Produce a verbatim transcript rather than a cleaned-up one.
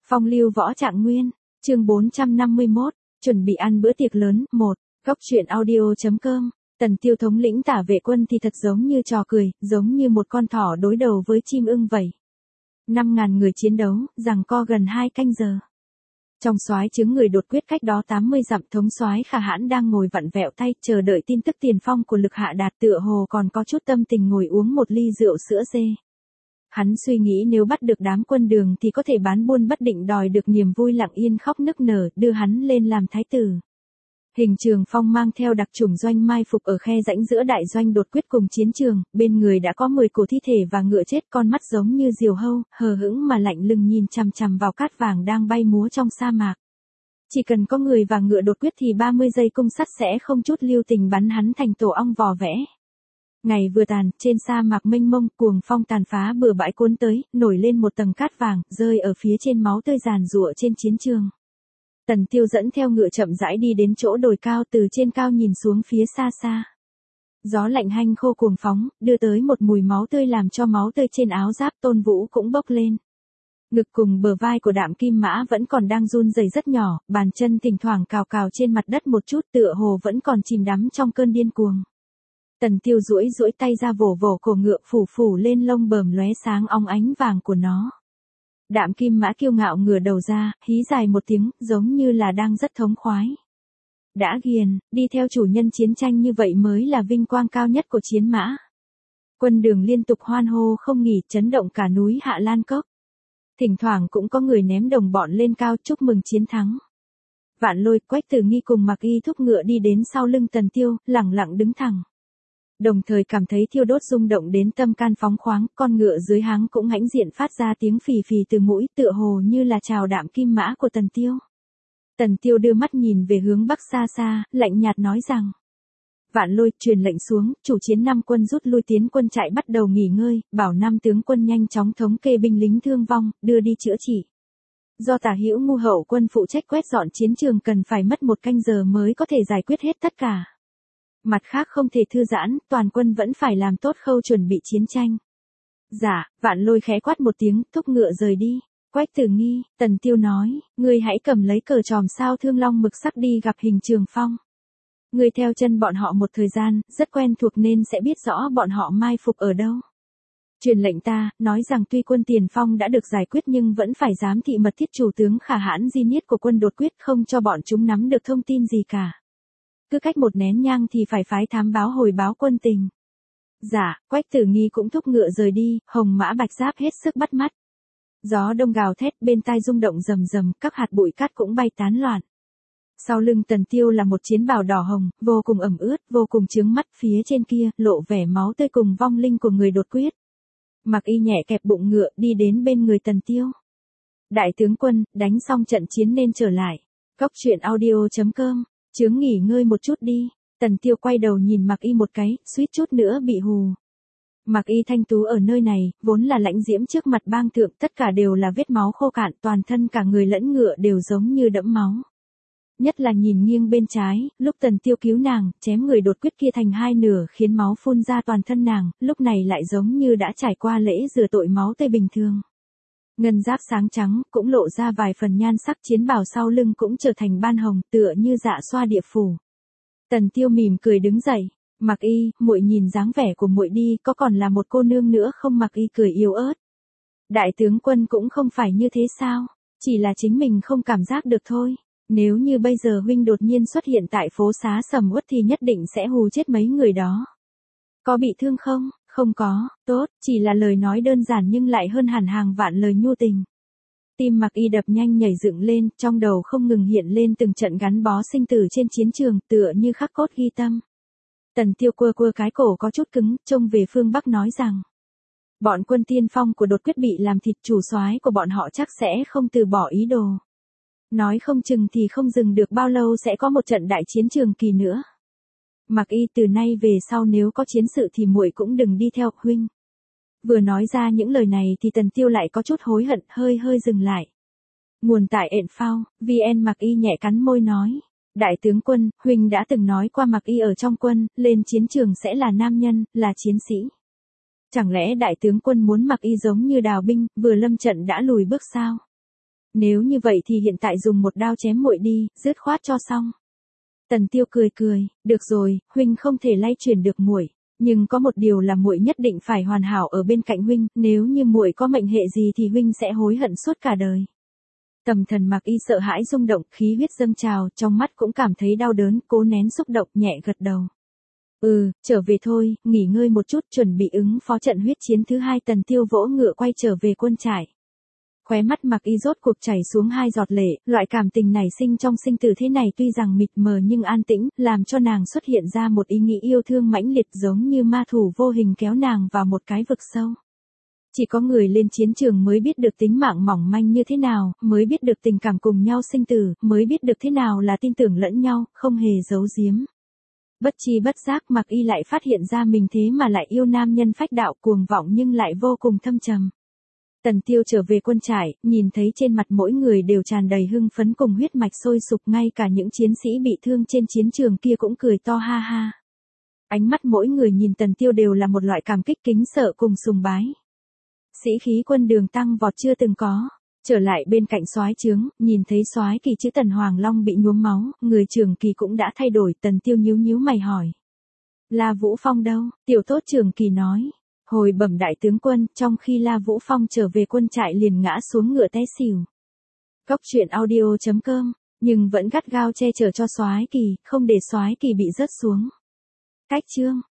Phong lưu võ trạng nguyên, chương bốn trăm năm mươi mốt, chuẩn bị ăn bữa tiệc lớn, một, góc truyện audio.com, Tần Tiêu thống lĩnh tả vệ quân thì thật giống như trò cười, giống như một con thỏ đối đầu với chim ưng vậy. Năm ngàn người chiến đấu, giằng co gần hai canh giờ. Trong soái chứng người đột quyết cách đó tám mươi dặm, thống soái Khả Hãn đang ngồi vặn vẹo tay, chờ đợi tin tức tiền phong của Lực Hạ Đạt, tựa hồ còn có chút tâm tình ngồi uống một ly rượu sữa dê. Hắn suy nghĩ nếu bắt được đám quân Đường thì có thể bán buôn bất định đòi được niềm vui, lặng yên khóc nức nở, đưa hắn lên làm thái tử. Hình Trường Phong mang theo đặc chủng doanh mai phục ở khe rãnh giữa đại doanh đột quyết cùng chiến trường, bên người đã có mười cổ thi thể và ngựa chết, con mắt giống như diều hâu, hờ hững mà lạnh lùng nhìn chằm chằm vào cát vàng đang bay múa trong sa mạc. Chỉ cần có người và ngựa đột quyết thì ba mươi giây cung sắt sẽ không chút lưu tình bắn hắn thành tổ ong vò vẽ. Ngày vừa tàn, trên sa mạc mênh mông, cuồng phong tàn phá bừa bãi cuốn tới, nổi lên một tầng cát vàng, rơi ở phía trên máu tươi giàn giụa trên chiến trường. Tần Tiêu dẫn theo ngựa chậm rãi đi đến chỗ đồi cao, từ trên cao nhìn xuống phía xa xa. Gió lạnh hanh khô cuồng phóng, đưa tới một mùi máu tươi làm cho máu tươi trên áo giáp Tôn Vũ cũng bốc lên. Ngực cùng bờ vai của Đạm Kim Mã vẫn còn đang run rẩy rất nhỏ, bàn chân thỉnh thoảng cào cào trên mặt đất một chút, tựa hồ vẫn còn chìm đắm trong cơn điên cuồng. Tần Tiêu duỗi duỗi tay ra vỗ vỗ cổ ngựa, phủ phủ lên lông bờm lóe sáng óng ánh vàng của nó. Đạm Kim Mã kiêu ngạo ngửa đầu ra, hí dài một tiếng, giống như là đang rất thống khoái. Đã ghiền, đi theo chủ nhân chiến tranh như vậy mới là vinh quang cao nhất của chiến mã. Quân Đường liên tục hoan hô không nghỉ, chấn động cả núi Hạ Lan Cốc. Thỉnh thoảng cũng có người ném đồng bọn lên cao chúc mừng chiến thắng. Vạn Lôi, Quách Tử Nghi cùng Mạc Y thúc ngựa đi đến sau lưng Tần Tiêu, lẳng lặng đứng thẳng. Đồng thời cảm thấy thiêu đốt rung động đến tâm can phóng khoáng, con ngựa dưới háng cũng hãnh diện phát ra tiếng phì phì từ mũi, tựa hồ như là chào Đạm Kim Mã của Tần Tiêu. Tần Tiêu đưa mắt nhìn về hướng bắc xa xa, lạnh nhạt nói rằng: Vạn Lôi, truyền lệnh xuống, chủ chiến năm quân rút lui, tiến quân trại bắt đầu nghỉ ngơi, bảo năm tướng quân nhanh chóng thống kê binh lính thương vong, đưa đi chữa trị. Do Tả Hữu Ngu hậu quân phụ trách quét dọn chiến trường, cần phải mất một canh giờ mới có thể giải quyết hết tất cả. Mặt khác không thể thư giãn, toàn quân vẫn phải làm tốt khâu chuẩn bị chiến tranh. Dạ, Vạn Lôi khẽ quát một tiếng, thúc ngựa rời đi. Quách Tử Nghi, Tần Tiêu nói, ngươi hãy cầm lấy cờ tròm sao thương long mực sắc đi gặp Hình Trường Phong. Ngươi theo chân bọn họ một thời gian, rất quen thuộc nên sẽ biết rõ bọn họ mai phục ở đâu. Truyền lệnh ta, nói rằng tuy quân tiền phong đã được giải quyết nhưng vẫn phải giám thị mật thiết chủ tướng Khả Hãn di niết của quân đột quyết, không cho bọn chúng nắm được thông tin gì cả. Cứ cách một nén nhang thì phải phái thám báo hồi báo quân tình. Dạ, Quách Tử Nghi cũng thúc ngựa rời đi, hồng mã bạch giáp hết sức bắt mắt. Gió đông gào thét, bên tai rung động rầm rầm, các hạt bụi cát cũng bay tán loạn. Sau lưng Tần Tiêu là một chiến bào đỏ hồng, vô cùng ẩm ướt, vô cùng chướng mắt, phía trên kia lộ vẻ máu tươi cùng vong linh của người đột quyết. Mạc Y nhẹ kẹp bụng ngựa đi đến bên người Tần Tiêu. Đại tướng quân, đánh xong trận chiến nên trở lại. Góc truyện audio.com, chướng nghỉ ngơi một chút đi. Tần Tiêu quay đầu nhìn Mạc Y một cái, suýt chút nữa bị hù. Mạc Y thanh tú ở nơi này, vốn là lãnh diễm, trước mặt bang thượng tất cả đều là vết máu khô cạn, toàn thân cả người lẫn ngựa đều giống như đẫm máu. Nhất là nhìn nghiêng bên trái, lúc Tần Tiêu cứu nàng, chém người đột quyết kia thành hai nửa khiến máu phun ra toàn thân nàng, lúc này lại giống như đã trải qua lễ rửa tội máu tươi bình thường. Ngân giáp sáng trắng, cũng lộ ra vài phần nhan sắc, chiến bào sau lưng cũng trở thành ban hồng, tựa như dạ xoa địa phủ. Tần Tiêu mỉm cười đứng dậy, Mạc Y, muội nhìn dáng vẻ của muội đi, có còn là một cô nương nữa không? Mạc Y cười yếu ớt. Đại tướng quân cũng không phải như thế sao, chỉ là chính mình không cảm giác được thôi. Nếu như bây giờ huynh đột nhiên xuất hiện tại phố xá sầm uất thì nhất định sẽ hù chết mấy người đó. Có bị thương không? Không có, tốt, chỉ là lời nói đơn giản nhưng lại hơn hẳn hàng vạn lời nhu tình. Tim Mạc Y đập nhanh nhảy dựng lên, trong đầu không ngừng hiện lên từng trận gắn bó sinh tử trên chiến trường, tựa như khắc cốt ghi tâm. Tần Tiêu quơ quơ cái cổ có chút cứng, trông về phương Bắc nói rằng: Bọn quân tiên phong của đột quyết bị làm thịt, chủ soái của bọn họ chắc sẽ không từ bỏ ý đồ. Nói không chừng thì không dừng được bao lâu sẽ có một trận đại chiến trường kỳ nữa. Mạc Y, từ nay về sau nếu có chiến sự thì muội cũng đừng đi theo huynh. Vừa nói ra những lời này thì Tần Tiêu lại có chút hối hận, hơi hơi dừng lại. Nguồn tại ện phao, vn. Mạc Y nhẹ cắn môi nói: Đại tướng quân, huynh đã từng nói qua Mạc Y ở trong quân, lên chiến trường sẽ là nam nhân, là chiến sĩ. Chẳng lẽ đại tướng quân muốn Mạc Y giống như Đào binh, vừa lâm trận đã lùi bước sao? Nếu như vậy thì hiện tại dùng một đao chém muội đi, dứt khoát cho xong. Tần Tiêu cười cười, được rồi, huynh không thể lay chuyển được muội, nhưng có một điều là muội nhất định phải hoàn hảo ở bên cạnh huynh, nếu như muội có mệnh hệ gì thì huynh sẽ hối hận suốt cả đời. Tầm Thần Mặc Y sợ hãi rung động, khí huyết dâng trào, trong mắt cũng cảm thấy đau đớn, cố nén xúc động, nhẹ gật đầu. Ừ, trở về thôi, nghỉ ngơi một chút, chuẩn bị ứng phó trận huyết chiến thứ hai. Tần Tiêu vỗ ngựa quay trở về quân trại. Khóe mắt Mặc Y rốt cuộc chảy xuống hai giọt lệ, loại cảm tình nảy sinh trong sinh tử thế này tuy rằng mịt mờ nhưng an tĩnh, làm cho nàng xuất hiện ra một ý nghĩ yêu thương mãnh liệt, giống như ma thủ vô hình kéo nàng vào một cái vực sâu. Chỉ có người lên chiến trường mới biết được tính mạng mỏng manh như thế nào, mới biết được tình cảm cùng nhau sinh tử, mới biết được thế nào là tin tưởng lẫn nhau, không hề giấu giếm. Bất chi bất giác Mặc Y lại phát hiện ra mình thế mà lại yêu nam nhân phách đạo, cuồng vọng nhưng lại vô cùng thâm trầm. Tần Tiêu trở về quân trại, nhìn thấy trên mặt mỗi người đều tràn đầy hưng phấn cùng huyết mạch sôi sục, ngay cả những chiến sĩ bị thương trên chiến trường kia cũng cười to ha ha. Ánh mắt mỗi người nhìn Tần Tiêu đều là một loại cảm kích kính sợ cùng sùng bái. Sĩ khí quân đường tăng vọt chưa từng có. Trở lại bên cạnh soái trướng, nhìn thấy soái kỳ chữ Tần Hoàng Long bị nhuốm máu, người Trường Kỳ cũng đã thay đổi. Tần Tiêu nhíu nhíu mày hỏi: La Vũ Phong đâu? Tiểu tốt Trường Kỳ nói: hồi bẩm đại tướng quân, trong khi La Vũ Phong trở về quân trại liền ngã xuống ngựa té xỉu. Cốc truyện audio chấm com, nhưng vẫn gắt gao che chở cho soái kỳ, không để soái kỳ bị rớt xuống. Cách chương